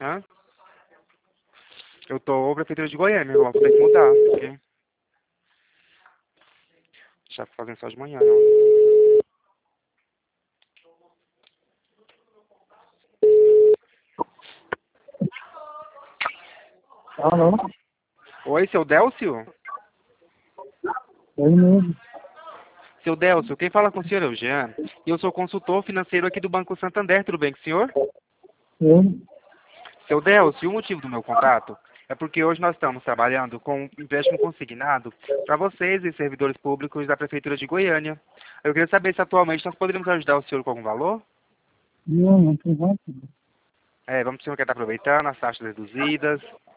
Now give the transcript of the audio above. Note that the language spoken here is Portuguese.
Hã? Eu tô Prefeitura de Goiânia, meu irmão. Vou ter que mudar. Porque já fazendo só de manhã, não. Alô? Oi, seu Délcio? Oi mesmo. Seu Délcio, quem fala com o senhor é o Jean. E eu sou consultor financeiro aqui do Banco Santander. Tudo bem com o senhor? Oi. Seu Délcio, o motivo do meu contato é porque hoje nós estamos trabalhando com um empréstimo consignado para vocês e servidores públicos da Prefeitura de Goiânia. Eu queria saber se atualmente nós poderíamos ajudar o senhor com algum valor? Não tem vontade. Vamos, o senhor quer estar aproveitando as taxas reduzidas?